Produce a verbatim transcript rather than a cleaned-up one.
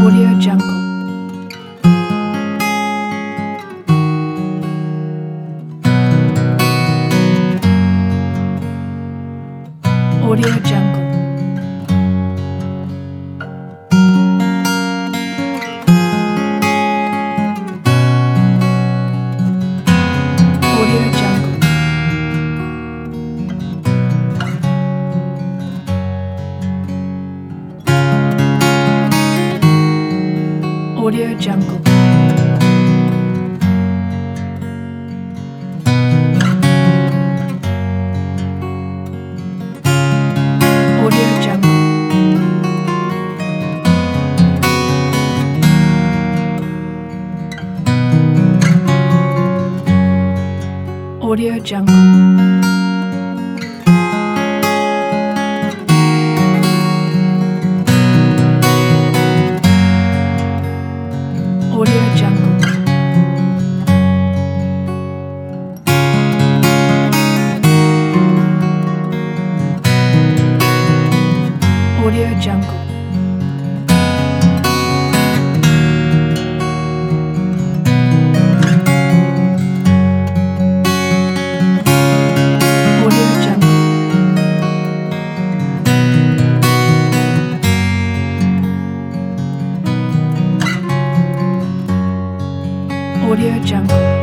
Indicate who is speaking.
Speaker 1: Audio Jungle. Audio Jungle. Audio Jungle. Audio Jungle. Audio Jungle. Audio Jungle. Audio Jungle. Audio Jungle. Audio Jungle. Audio Jungle.